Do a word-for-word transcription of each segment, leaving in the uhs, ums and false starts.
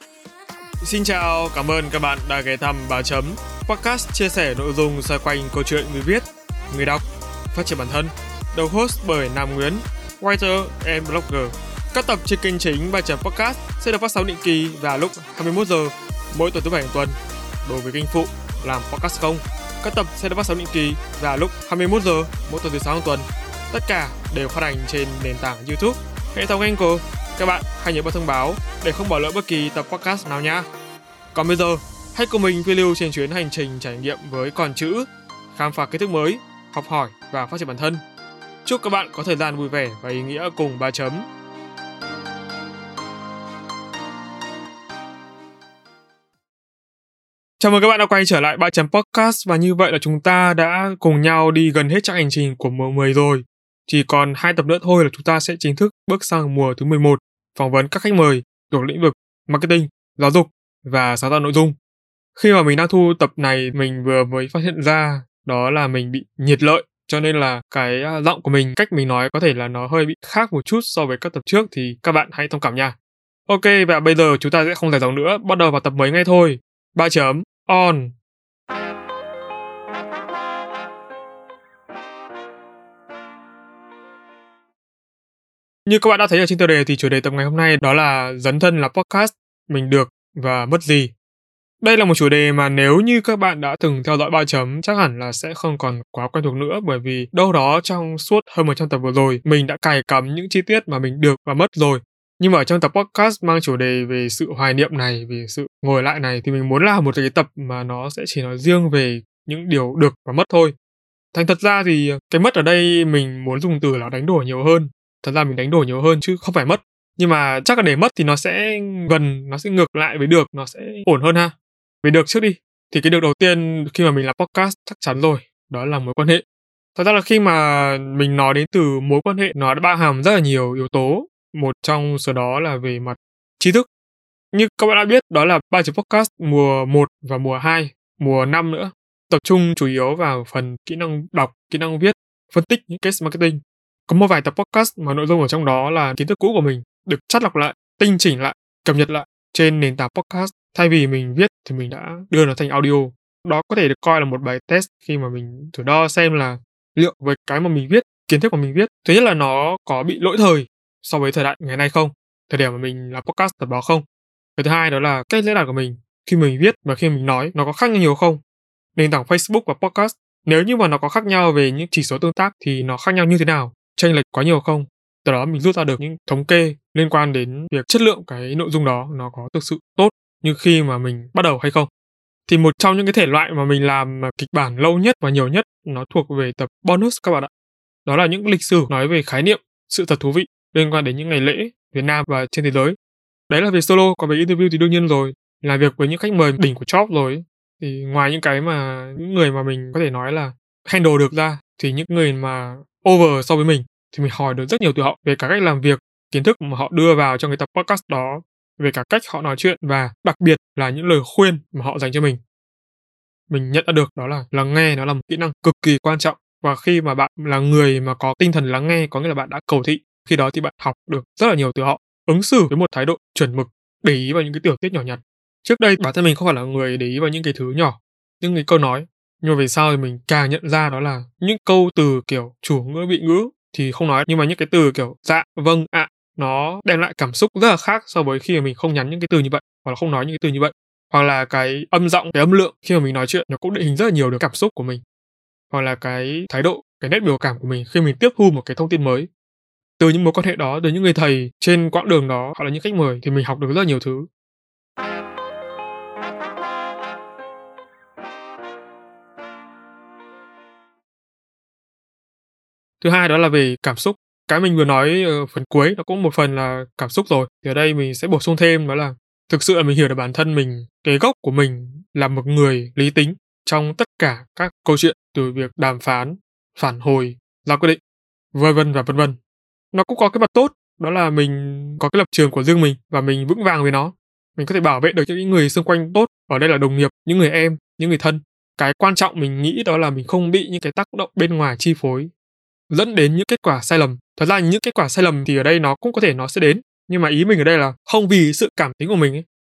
Xin chào, cảm ơn các bạn đã ghé thăm Báo Chấm, podcast chia sẻ nội dung xoay quanh câu chuyện người viết, người đọc, phát triển bản thân, được host bởi Nam Nguyễn, writer and blogger. Các tập trên kênh chính Báo Chấm podcast sẽ được phát sóng định kỳ vào lúc hai mươi mốt giờ mỗi tuần thứ bảy hàng tuần. Đối với kênh phụ làm podcast không, các tập sẽ được phát sóng định kỳ vào lúc hai mươi mốt giờ mỗi tuần thứ sáu hàng tuần. Tất cả đều phát hành trên nền tảng YouTube, hệ thống Anchor. Các bạn hãy nhớ bật thông báo để không bỏ lỡ bất kỳ tập podcast nào nha. Còn bây giờ, hãy cùng mình phiêu lưu trên chuyến hành trình trải nghiệm với con chữ, khám phá kiến thức mới, học hỏi và phát triển bản thân. Chúc các bạn có thời gian vui vẻ và ý nghĩa cùng Báo Chấm. Chào mừng các bạn đã quay trở lại Báo Chấm podcast, và như vậy là chúng ta đã cùng nhau đi gần hết chặng hành trình của mùa mười rồi. Chỉ còn hai tập nữa thôi là chúng ta sẽ chính thức bước sang mùa thứ mười một, phỏng vấn các khách mời thuộc lĩnh vực marketing, giáo dục và sáng tạo nội dung. Khi mà mình đang thu tập này, mình vừa mới phát hiện ra đó là mình bị nhiệt lợi, cho nên là cái giọng của mình, cách mình nói có thể là nó hơi bị khác một chút so với các tập trước, thì các bạn hãy thông cảm nha. Ok, và bây giờ chúng ta sẽ không dài dòng nữa, bắt đầu vào tập mới ngay thôi. Ba chấm on. Như các bạn đã thấy ở trên tiêu đề thì chủ đề tập ngày hôm nay đó là dấn thân là podcast, mình được và mất gì. Đây là một chủ đề mà nếu như các bạn đã từng theo dõi Ba Chấm chắc hẳn là sẽ không còn quá quen thuộc nữa, bởi vì đâu đó trong suốt hơn một trăm tập vừa rồi mình đã cài cắm những chi tiết mà mình được và mất rồi. Nhưng mà ở trong tập podcast mang chủ đề về sự hoài niệm này, về sự ngồi lại này, thì mình muốn làm một cái tập mà nó sẽ chỉ nói riêng về những điều được và mất thôi. Thành thật ra thì cái mất ở đây mình muốn dùng từ là đánh đổi nhiều hơn. Thật ra mình đánh đổi nhiều hơn chứ không phải mất. Nhưng mà chắc là để mất thì nó sẽ gần, nó sẽ ngược lại với được, nó sẽ ổn hơn ha. Về được trước đi. Thì cái được đầu tiên khi mà mình làm podcast chắc chắn rồi, đó là mối quan hệ. Thật ra là khi mà mình nói đến từ mối quan hệ, nó đã bao hàm rất là nhiều yếu tố. Một trong số đó là về mặt tri thức. Như các bạn đã biết, đó là Ba Chấm podcast mùa một và mùa hai, mùa năm nữa. Tập trung chủ yếu vào phần kỹ năng đọc, kỹ năng viết, phân tích những case marketing. Có một vài tập podcast mà nội dung ở trong đó là kiến thức cũ của mình được chắt lọc lại, tinh chỉnh lại, cập nhật lại trên nền tảng podcast. Thay vì mình viết thì mình đã đưa nó thành audio. Đó có thể được coi là một bài test khi mà mình thử đo xem là liệu với cái mà mình viết, kiến thức mà mình viết, thứ nhất là nó có bị lỗi thời so với thời đại ngày nay không, thời điểm mà mình làm podcast tập đó không. Cái thứ hai đó là cách diễn đạt của mình khi mình viết và khi mình nói nó có khác nhau nhiều không. Nền tảng Facebook và podcast, nếu như mà nó có khác nhau về những chỉ số tương tác thì nó khác nhau như thế nào, chênh lệch quá nhiều không. Từ đó mình rút ra được những thống kê liên quan đến việc chất lượng cái nội dung đó nó có thực sự tốt như khi mà mình bắt đầu hay không. Thì một trong những cái thể loại mà mình làm kịch bản lâu nhất và nhiều nhất nó thuộc về tập bonus các bạn ạ. Đó là những lịch sử nói về khái niệm, sự thật thú vị liên quan đến những ngày lễ Việt Nam và trên thế giới. Đấy là về solo, còn về interview thì đương nhiên rồi, làm việc với những khách mời đỉnh của job rồi. Thì ngoài những cái mà những người mà mình có thể nói là handle được ra, thì những người mà over so với mình thì mình hỏi được rất nhiều từ họ về cả cách làm việc, kiến thức mà họ đưa vào trong cái tập podcast đó, về cả cách họ nói chuyện và đặc biệt là những lời khuyên mà họ dành cho mình. Mình nhận ra được đó là lắng nghe nó là một kỹ năng cực kỳ quan trọng, và khi mà bạn là người mà có tinh thần lắng nghe, có nghĩa là bạn đã cầu thị, khi đó thì bạn học được rất là nhiều từ họ, ứng xử với một thái độ chuẩn mực, để ý vào những cái tiểu tiết nhỏ nhặt. Trước đây bản thân mình không phải là người để ý vào những cái thứ nhỏ, những cái câu nói, nhưng mà về sau thì mình càng nhận ra đó là những câu từ kiểu chủ ngữ vị ngữ thì không nói, nhưng mà những cái từ kiểu dạ, vâng, ạ, nó đem lại cảm xúc rất là khác so với khi mà mình không nhắn những cái từ như vậy, hoặc là không nói những cái từ như vậy. Hoặc là cái âm giọng, cái âm lượng khi mà mình nói chuyện nó cũng định hình rất là nhiều được cảm xúc của mình. Hoặc là cái thái độ, cái nét biểu cảm của mình khi mình tiếp thu một cái thông tin mới. Từ những mối quan hệ đó, từ những người thầy trên quãng đường đó, hoặc là những khách mời, thì mình học được rất là nhiều thứ. Thứ hai đó là về cảm xúc. Cái mình vừa nói ở phần cuối nó cũng một phần là cảm xúc rồi. Thì ở đây mình sẽ bổ sung thêm đó là thực sự là mình hiểu được bản thân mình, cái gốc của mình là một người lý tính trong tất cả các câu chuyện, từ việc đàm phán, phản hồi, ra quyết định, vân vân và vân vân. Nó cũng có cái mặt tốt, đó là mình có cái lập trường của riêng mình và mình vững vàng với nó. Mình có thể bảo vệ được những người xung quanh tốt, ở đây là đồng nghiệp, những người em, những người thân. Cái quan trọng mình nghĩ đó là mình không bị những cái tác động bên ngoài chi phối, dẫn đến những kết quả sai lầm. Thật ra những kết quả sai lầm thì ở đây nó cũng có thể nó sẽ đến, nhưng mà ý mình ở đây là không vì sự cảm tính của mình ấy,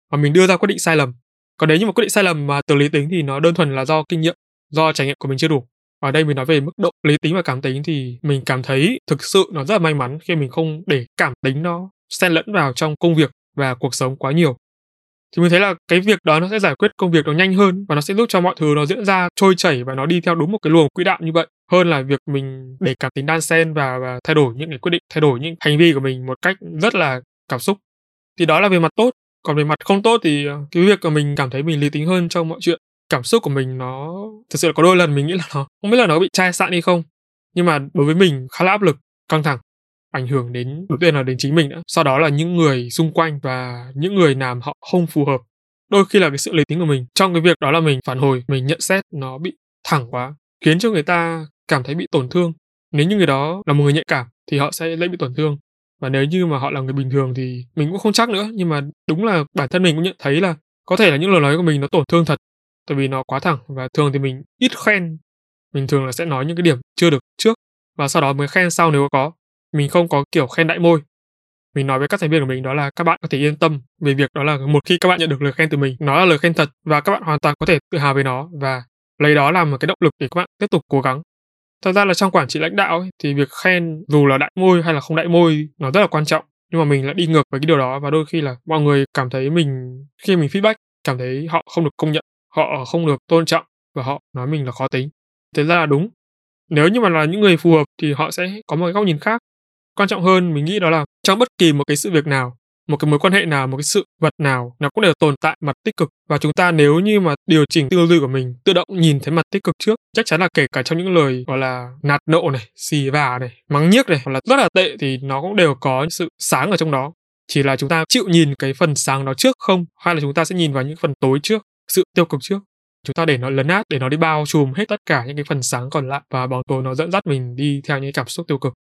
và mình đưa ra quyết định sai lầm. Còn nếu như mà quyết định sai lầm mà từ lý tính thì nó đơn thuần là do kinh nghiệm, do trải nghiệm của mình chưa đủ. Ở đây mình nói về mức độ lý tính và cảm tính thì mình cảm thấy thực sự nó rất là may mắn khi mình không để cảm tính nó xen lẫn vào trong công việc và cuộc sống quá nhiều. Thì mình thấy là cái việc đó nó sẽ giải quyết công việc nó nhanh hơn và nó sẽ giúp cho mọi thứ nó diễn ra trôi chảy và nó đi theo đúng một cái luồng quỹ đạo như vậy, hơn là việc mình để cảm tính đan xen và và thay đổi những cái quyết định, thay đổi những hành vi của mình một cách rất là cảm xúc. Thì đó là về mặt tốt, còn về mặt không tốt thì, ờ, cái việc mà mình cảm thấy mình lý tính hơn trong mọi chuyện. Cảm xúc của mình nó thực sự là có đôi lần mình nghĩ là nó không biết là nó có bị chai sạn hay không, nhưng mà đối với mình khá là áp lực, căng thẳng, ảnh hưởng đến đầu tiên là đến chính mình đã, sau đó là những người xung quanh và những người làm họ không phù hợp. Đôi khi là cái sự lý tính của mình trong cái việc đó là mình phản hồi, mình nhận xét nó bị thẳng quá, khiến cho người ta cảm thấy bị tổn thương. Nếu như người đó là một người nhạy cảm thì họ sẽ dễ bị tổn thương. Và nếu như mà họ là người bình thường thì mình cũng không chắc nữa, nhưng mà đúng là bản thân mình cũng nhận thấy là có thể là những lời nói của mình nó tổn thương thật, tại vì nó quá thẳng và thường thì mình ít khen. Mình thường là sẽ nói những cái điểm chưa được trước và sau đó mới khen sau nếu có. Mình không có kiểu khen đại môi. Mình nói với các thành viên của mình đó là các bạn có thể yên tâm về việc đó là một khi các bạn nhận được lời khen từ mình, nó là lời khen thật và các bạn hoàn toàn có thể tự hào về nó và lấy đó làm một cái động lực để các bạn tiếp tục cố gắng. Thật ra là trong quản trị lãnh đạo ấy, thì việc khen dù là đại môi hay là không đại môi nó rất là quan trọng, nhưng mà mình lại đi ngược với cái điều đó và đôi khi là mọi người cảm thấy mình khi mình feedback cảm thấy họ không được công nhận, họ không được tôn trọng và họ nói mình là khó tính. Thế ra là đúng. Nếu như mà là những người phù hợp thì họ sẽ có một cái góc nhìn khác. Quan trọng hơn mình nghĩ đó là trong bất kỳ một cái sự việc nào, một cái mối quan hệ nào, một cái sự vật nào nó cũng đều tồn tại mặt tích cực và chúng ta nếu như mà điều chỉnh tư duy của mình tự động nhìn thấy mặt tích cực trước, chắc chắn là kể cả trong những lời gọi là nạt nộ này, xì vả này, mắng nhiếc này hoặc là rất là tệ thì nó cũng đều có sự sáng ở trong đó. Chỉ là chúng ta chịu nhìn cái phần sáng đó trước không hay là chúng ta sẽ nhìn vào những phần tối trước, sự tiêu cực trước. Chúng ta để nó lấn át, để nó đi bao trùm hết tất cả những cái phần sáng còn lại và bóng tối nó dẫn dắt mình đi theo những cảm xúc tiêu cực.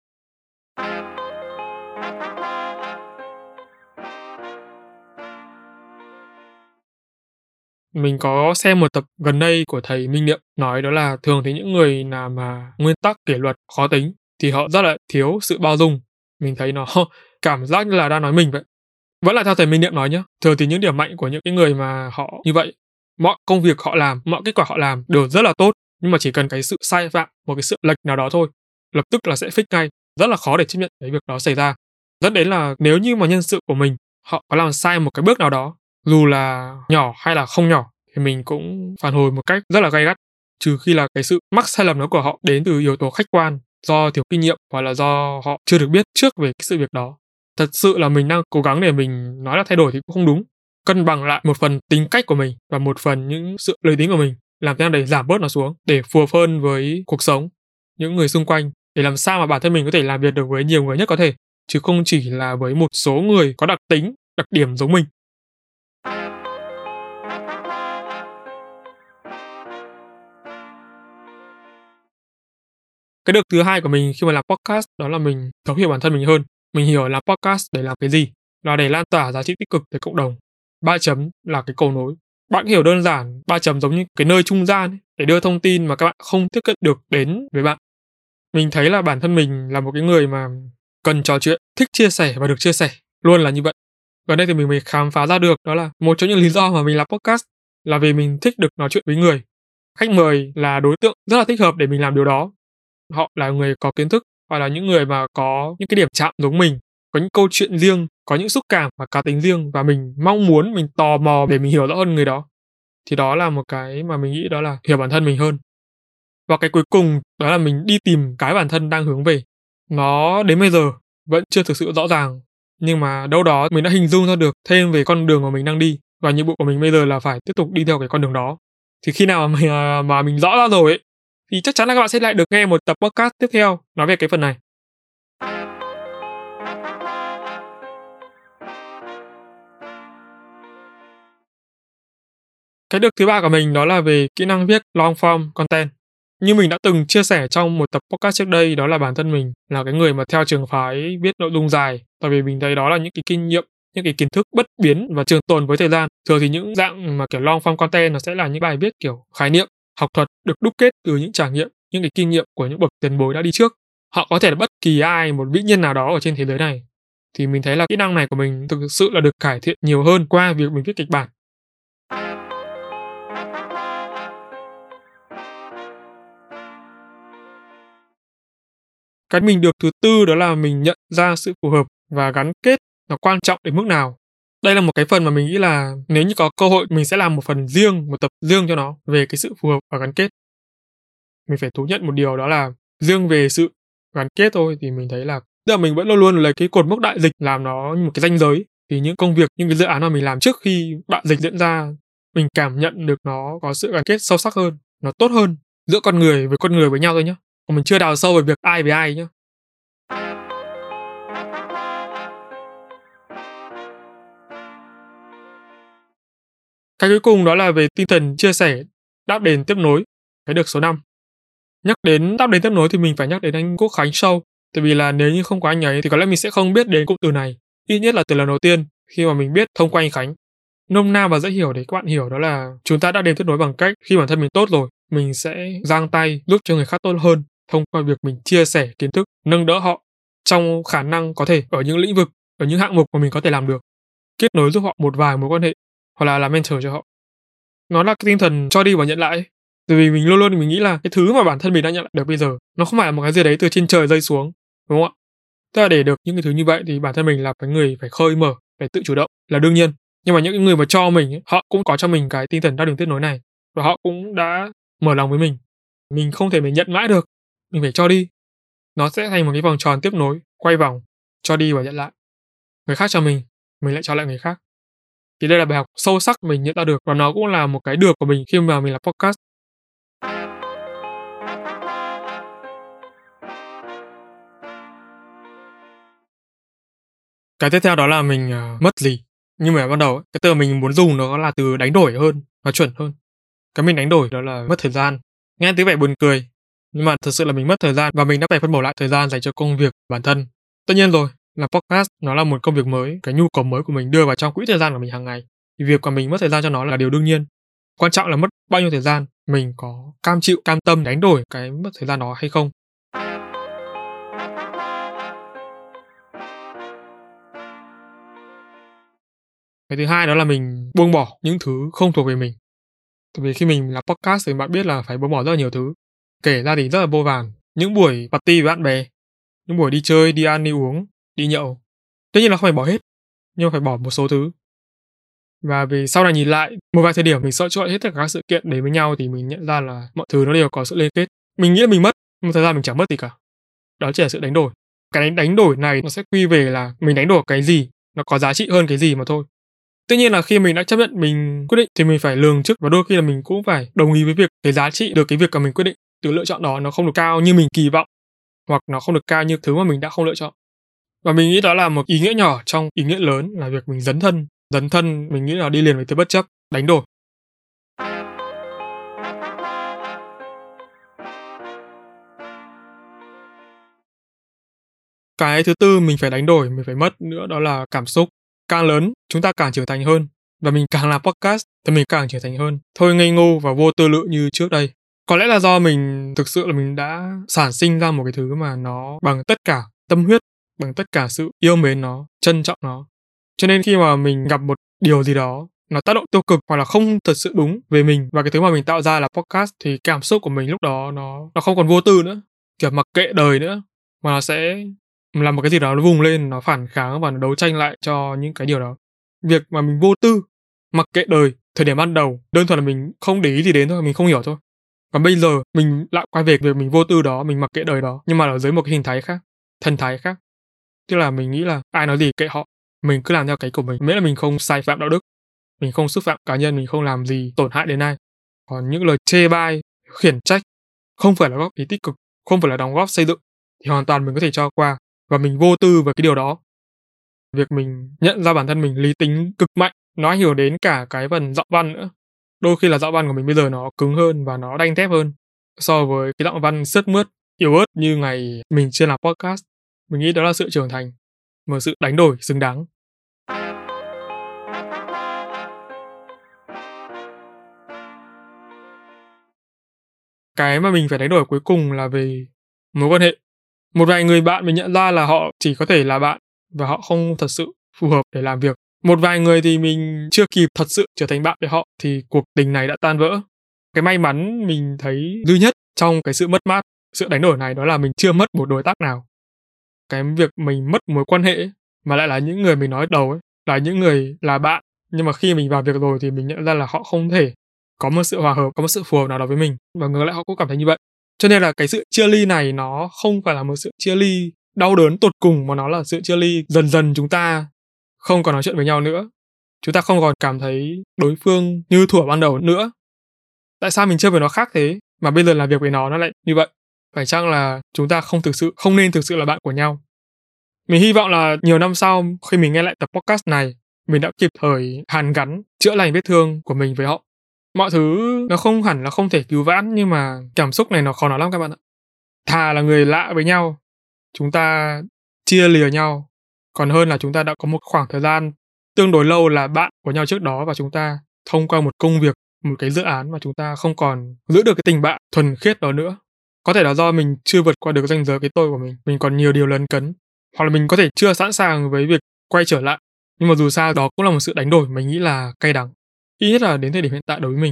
Mình có xem một tập gần đây của thầy Minh Niệm nói đó là thường thì những người nào mà nguyên tắc kỷ luật khó tính thì họ rất là thiếu sự bao dung. Mình thấy nó cảm giác như là đang nói mình vậy. Vẫn là theo thầy Minh Niệm nói nhá. Thường thì những điểm mạnh của những cái người mà họ như vậy, mọi công việc họ làm, mọi kết quả họ làm đều rất là tốt, nhưng mà chỉ cần cái sự sai phạm, một cái sự lệch nào đó thôi, lập tức là sẽ fix ngay, rất là khó để chấp nhận cái việc đó xảy ra. Dẫn đến là nếu như mà nhân sự của mình họ có làm sai một cái bước nào đó, dù là nhỏ hay là không nhỏ thì mình cũng phản hồi một cách rất là gay gắt, trừ khi là cái sự mắc sai lầm đó của họ đến từ yếu tố khách quan, do thiếu kinh nghiệm hoặc là do họ chưa được biết trước về cái sự việc đó. Thật sự là mình đang cố gắng để mình nói là thay đổi thì cũng không đúng. Cân bằng lại một phần tính cách của mình và một phần những sự lời tính của mình, làm thế nào để giảm bớt nó xuống để phù hợp hơn với cuộc sống, những người xung quanh, để làm sao mà bản thân mình có thể làm việc được với nhiều người nhất có thể, chứ không chỉ là với một số người có đặc tính, đặc điểm giống mình. Cái được thứ hai của mình khi mà làm podcast đó là mình thấu hiểu bản thân mình hơn. Mình hiểu làm podcast để làm cái gì, là để lan tỏa giá trị tích cực tới cộng đồng. Ba chấm là cái cầu nối. Bạn hiểu đơn giản, ba chấm giống như cái nơi trung gian ấy, để đưa thông tin mà các bạn không tiếp cận được đến với bạn. Mình thấy là bản thân mình là một cái người mà cần trò chuyện, thích chia sẻ và được chia sẻ, luôn là như vậy. Gần đây thì mình mới khám phá ra được đó là một trong những lý do mà mình làm podcast là vì mình thích được nói chuyện với người. Khách mời là đối tượng rất là thích hợp để mình làm điều đó. Họ là người có kiến thức hoặc là những người mà có những cái điểm chạm giống mình, có những câu chuyện riêng, có những xúc cảm và cá tính riêng và mình mong muốn, mình tò mò để mình hiểu rõ hơn người đó. Thì đó là một cái mà mình nghĩ đó là hiểu bản thân mình hơn. Và cái cuối cùng đó là mình đi tìm cái bản thân đang hướng về. Nó đến bây giờ vẫn chưa thực sự rõ ràng, nhưng mà đâu đó mình đã hình dung ra được thêm về con đường mà mình đang đi và nhiệm vụ của mình bây giờ là phải tiếp tục đi theo cái con đường đó. Thì khi nào mà mình, à, mà mình rõ ra rồi ấy, thì chắc chắn là các bạn sẽ lại được nghe một tập podcast tiếp theo nói về cái phần này. Cái được thứ ba của mình đó là về kỹ năng viết long form content. Như mình đã từng chia sẻ trong một tập podcast trước đây, đó là bản thân mình là cái người mà theo trường phái viết nội dung dài, tại vì mình thấy đó là những cái kinh nghiệm, những cái kiến thức bất biến và trường tồn với thời gian. Thường thì những dạng mà kiểu long form content nó sẽ là những bài viết kiểu khái niệm, học thuật được đúc kết từ những trải nghiệm, những cái kinh nghiệm của những bậc tiền bối đã đi trước. Họ có thể là bất kỳ ai, một vĩ nhân nào đó ở trên thế giới này. thì mình thấy là kỹ năng này của mình thực sự là được cải thiện nhiều hơn qua việc mình viết kịch bản. Cái mình được thứ tư đó là mình nhận ra sự phù hợp và gắn kết nó quan trọng đến mức nào. Đây là một cái phần mà mình nghĩ là nếu như có cơ hội mình sẽ làm một phần riêng, một tập riêng cho nó về cái sự phù hợp và gắn kết. Mình phải thú nhận một điều đó là riêng về sự gắn kết thôi thì mình thấy là tức là mình vẫn luôn luôn lấy cái cột mốc đại dịch làm nó như một cái ranh giới. Thì những công việc, những cái dự án mà mình làm trước khi đại dịch diễn ra, mình cảm nhận được nó có sự gắn kết sâu sắc hơn, nó tốt hơn giữa con người với con người với nhau thôi nhá. Còn mình chưa đào sâu về việc ai với ai nhá. Cái cuối cùng đó là về tinh thần chia sẻ, đáp đền tiếp nối, cái được số năm. Nhắc đến đáp đền tiếp nối thì mình phải nhắc đến anh Quốc Khánh Show, tại vì là nếu như không có anh ấy thì có lẽ mình sẽ không biết đến cụm từ này, ít nhất là từ lần đầu tiên khi mà mình biết thông qua anh Khánh. Nôm na và dễ hiểu để các bạn hiểu đó là chúng ta đã đền tiếp nối bằng cách khi bản thân mình tốt rồi, mình sẽ giang tay giúp cho người khác tốt hơn thông qua việc mình chia sẻ kiến thức, nâng đỡ họ trong khả năng có thể ở những lĩnh vực, ở những hạng mục mà mình có thể làm được, kết nối giúp họ một vài mối quan hệ hoặc là làm mentor cho họ. Nó là cái tinh thần cho đi và nhận lại ấy. Tại vì mình luôn luôn mình nghĩ là cái thứ mà bản thân mình đã nhận lại được bây giờ nó không phải là một cái gì đấy từ trên trời rơi xuống, đúng không ạ? Tức là để được những cái thứ như vậy thì bản thân mình là cái người phải khơi mở, phải tự chủ động là đương nhiên. Nhưng mà những cái người mà cho mình ấy, họ cũng có cho mình cái tinh thần đa đường kết nối này và họ cũng đã mở lòng với mình. Mình không thể mình nhận mãi được, mình phải cho đi. Nó sẽ thành một cái vòng tròn tiếp nối, quay vòng, cho đi và nhận lại. Người khác cho mình, mình lại cho lại người khác. Thì đây là bài học sâu sắc mình nhận ra được và nó cũng là một cái được của mình khi mà mình làm podcast. Cái tiếp theo đó là mình, ờ, mất gì. Nhưng mà ban đầu ấy, cái từ mình muốn dùng nó là từ đánh đổi hơn, nó chuẩn hơn. Cái mình đánh đổi đó là mất thời gian. Nghe tí vẻ buồn cười, nhưng mà thực sự là mình mất thời gian và mình đã phải phân bổ lại thời gian dành cho công việc bản thân. Tất nhiên rồi, làm podcast nó là một công việc mới, cái nhu cầu mới của mình đưa vào trong quỹ thời gian của mình hàng ngày. Thì việc của mình mất thời gian cho nó là điều đương nhiên. Quan trọng là mất bao nhiêu thời gian, mình có cam chịu, cam tâm đánh đổi cái mất thời gian đó hay không. Cái thứ hai đó là mình buông bỏ những thứ không thuộc về mình. Tại vì khi mình làm podcast thì bạn biết là phải buông bỏ rất là nhiều thứ. Kể ra thì rất là vô vàn. Những buổi party với bạn bè, những buổi đi chơi, đi ăn, đi uống, đi nhậu. Tất nhiên là không phải bỏ hết, nhưng mà phải bỏ một số thứ. Và vì sau này nhìn lại, một vài thời điểm mình sợ chọi hết tất cả các sự kiện đến với nhau thì mình nhận ra là mọi thứ nó đều có sự liên kết. Mình nghĩ là mình mất, nhưng thật ra mình chẳng mất gì cả. Đó chỉ là sự đánh đổi. Cái đánh đánh đổi này nó sẽ quy về là mình đánh đổi cái gì, nó có giá trị hơn cái gì mà thôi. Tuy nhiên là khi mình đã chấp nhận mình quyết định thì mình phải lường trước và đôi khi là mình cũng phải đồng ý với việc cái giá trị được cái việc mà mình quyết định từ lựa chọn đó nó không được cao như mình kỳ vọng hoặc nó không được cao như thứ mà mình đã không lựa chọn. Và mình nghĩ đó là một ý nghĩa nhỏ trong ý nghĩa lớn là việc mình dấn thân. Dấn thân mình nghĩ là đi liền với từ bất chấp, đánh đổi. Cái thứ tư mình phải đánh đổi, mình phải mất nữa đó là cảm xúc. Càng lớn, chúng ta càng trưởng thành hơn. Và mình càng làm podcast thì mình càng trưởng thành hơn. Thôi ngây ngô và vô tư lự như trước đây. Có lẽ là do mình thực sự là mình đã sản sinh ra một cái thứ mà nó bằng tất cả tâm huyết, bằng tất cả sự yêu mến nó, trân trọng nó. Cho nên khi mà mình gặp một điều gì đó nó tác động tiêu cực hoặc là không thật sự đúng về mình và cái thứ mà mình tạo ra là podcast thì cảm xúc của mình lúc đó nó nó không còn vô tư nữa, kiểu mặc kệ đời nữa, mà nó sẽ làm một cái gì đó nó vùng lên, nó phản kháng và nó đấu tranh lại cho những cái điều đó. Việc mà mình vô tư, mặc kệ đời thời điểm ban đầu đơn thuần là mình không để ý gì đến thôi, mình không hiểu thôi. Còn bây giờ mình lại quay về việc mình vô tư đó, mình mặc kệ đời đó, nhưng mà ở dưới một cái hình thái khác, thần thái khác. Tức là mình nghĩ là ai nói gì kệ họ, mình cứ làm theo cái của mình, miễn là mình không sai phạm đạo đức, mình không xúc phạm cá nhân, mình không làm gì tổn hại đến ai. Còn những lời chê bai, khiển trách không phải là góp ý tích cực, không phải là đóng góp xây dựng thì hoàn toàn mình có thể cho qua và mình vô tư về cái điều đó. Việc mình nhận ra bản thân mình lý tính cực mạnh, nó ảnh hưởng đến cả cái phần giọng văn nữa. Đôi khi là giọng văn của mình bây giờ nó cứng hơn và nó đanh thép hơn so với cái giọng văn sướt mướt, yếu ớt như ngày mình chưa làm podcast. Mình nghĩ đó là sự trưởng thành, một sự đánh đổi xứng đáng. Cái mà mình phải đánh đổi cuối cùng là về mối quan hệ. Một vài người bạn mình nhận ra là họ chỉ có thể là bạn và họ không thật sự phù hợp để làm việc. Một vài người thì mình chưa kịp thật sự trở thành bạn với họ thì cuộc tình này đã tan vỡ. Cái may mắn mình thấy duy nhất trong cái sự mất mát, sự đánh đổi này đó là mình chưa mất một đối tác nào. Cái việc mình mất mối quan hệ ấy, mà lại là những người mình nói đầu ấy, là những người là bạn, nhưng mà khi mình vào việc rồi thì mình nhận ra là họ không thể có một sự hòa hợp, có một sự phù hợp nào đó với mình, và ngược lại họ cũng cảm thấy như vậy. Cho nên là cái sự chia ly này nó không phải là một sự chia ly đau đớn tột cùng, mà nó là sự chia ly dần dần chúng ta không còn nói chuyện với nhau nữa. Chúng ta không còn cảm thấy đối phương như thuở ban đầu nữa. Tại sao mình chơi với nó khác thế, mà bây giờ làm việc với nó nó lại như vậy? Phải chăng là chúng ta không thực sự, không nên thực sự là bạn của nhau? Mình hy vọng là nhiều năm sau, khi mình nghe lại tập podcast này, mình đã kịp thời hàn gắn, chữa lành vết thương của mình với họ. Mọi thứ nó không hẳn là không thể cứu vãn, nhưng mà cảm xúc này nó khó nói lắm các bạn ạ. Thà là người lạ với nhau, chúng ta chia lìa nhau, còn hơn là chúng ta đã có một khoảng thời gian tương đối lâu là bạn của nhau trước đó, và chúng ta thông qua một công việc, một cái dự án mà chúng ta không còn giữ được cái tình bạn thuần khiết đó nữa. Có thể là do mình chưa vượt qua được ranh giới cái tôi của mình, mình còn nhiều điều lấn cấn, hoặc là mình có thể chưa sẵn sàng với việc quay trở lại. Nhưng mà dù sao đó cũng là một sự đánh đổi mình nghĩ là cay đắng, ít nhất là đến thời điểm hiện tại đối với mình.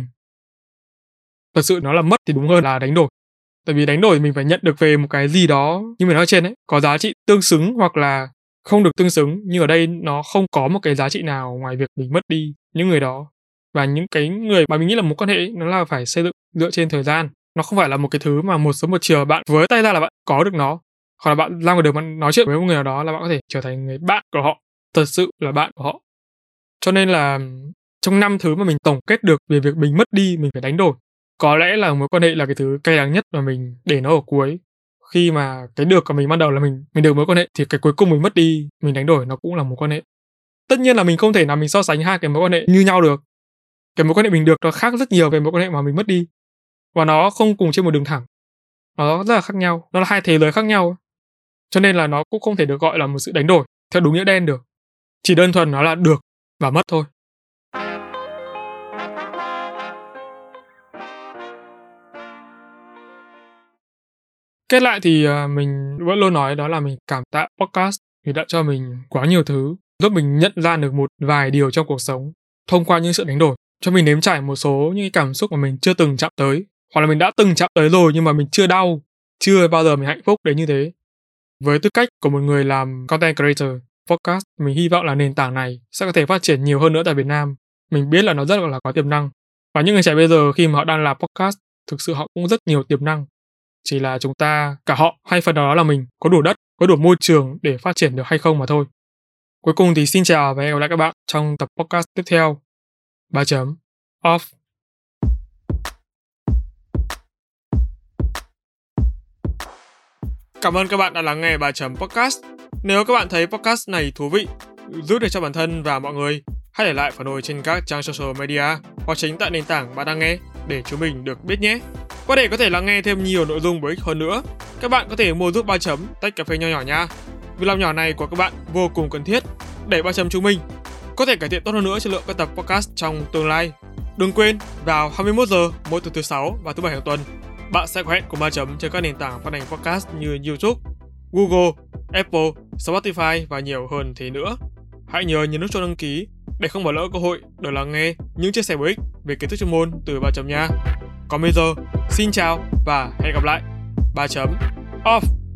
Thật sự nó là mất thì đúng hơn là đánh đổi. Tại vì đánh đổi mình phải nhận được về một cái gì đó như mình nói trên ấy, có giá trị tương xứng hoặc là không được tương xứng, nhưng ở đây nó không có một cái giá trị nào ngoài việc mình mất đi những người đó. Và những cái người mà mình nghĩ là mối quan hệ ấy, nó là phải xây dựng dựa trên thời gian. Nó không phải là một cái thứ mà một sớm một chiều bạn với tay ra là bạn có được nó. Hoặc là bạn ra ngoài đường bạn nói chuyện với một người nào đó là bạn có thể trở thành người bạn của họ, thật sự là bạn của họ. Cho nên là trong năm thứ mà mình tổng kết được về việc mình mất đi, mình phải đánh đổi, có lẽ là mối quan hệ là cái thứ cay đắng nhất mà mình để nó ở cuối. Khi mà cái được của mình ban đầu là mình mình được mối quan hệ, thì cái cuối cùng mình mất đi, mình đánh đổi nó cũng là mối quan hệ. Tất nhiên là mình không thể nào mình so sánh hai cái mối quan hệ như nhau được. Cái mối quan hệ mình được nó khác rất nhiều về mối quan hệ mà mình mất đi. Và nó không cùng trên một đường thẳng. Nó rất là khác nhau, nó là hai thế giới khác nhau. Cho nên là nó cũng không thể được gọi là một sự đánh đổi theo đúng nghĩa đen được. Chỉ đơn thuần nó là được và mất thôi. Kết lại thì uh, mình vẫn luôn nói đó là mình cảm tạ podcast vì đã cho mình quá nhiều thứ, giúp mình nhận ra được một vài điều trong cuộc sống thông qua những sự đánh đổi, cho mình nếm trải một số những cảm xúc mà mình chưa từng chạm tới, hoặc là mình đã từng chạm tới rồi nhưng mà mình chưa đau, chưa bao giờ mình hạnh phúc đến như thế. Với tư cách của một người làm content creator, podcast, mình hy vọng là nền tảng này sẽ có thể phát triển nhiều hơn nữa tại Việt Nam. Mình biết là nó rất là có tiềm năng. Và những người trẻ bây giờ khi mà họ đang làm podcast, thực sự họ cũng rất nhiều tiềm năng. Chỉ là chúng ta, cả họ hay phần đó là mình, có đủ đất, có đủ môi trường để phát triển được hay không mà thôi. Cuối cùng thì xin chào và hẹn gặp lại các bạn trong tập podcast tiếp theo. ba chấm off. Cảm ơn các bạn đã lắng nghe ba chấm podcast. Nếu các bạn thấy podcast này thú vị, giúp được cho bản thân và mọi người, hãy để lại phản hồi trên các trang social media hoặc chính tại nền tảng bạn đang nghe để chúng mình được biết nhé. Và để có thể lắng nghe thêm nhiều nội dung bổ ích hơn nữa, các bạn có thể mua giúp ba chấm tách cà phê nho nhỏ nha. Việc làm nhỏ này của các bạn vô cùng cần thiết để ba chấm chúng mình có thể cải thiện tốt hơn nữa chất lượng các tập podcast trong tương lai. Đừng quên, vào hai mươi mốt giờ mỗi tuần thứ sáu và thứ bảy hàng tuần, bạn sẽ có hẹn cùng ba chấm trên các nền tảng phát hành podcast như YouTube, Google, Apple, Spotify và nhiều hơn thế nữa. Hãy nhớ nhấn nút chuông đăng ký để không bỏ lỡ cơ hội được lắng nghe những chia sẻ bổ ích về kiến thức chuyên môn từ ba chấm nha. Còn bây giờ, xin chào và hẹn gặp lại. ba chấm off.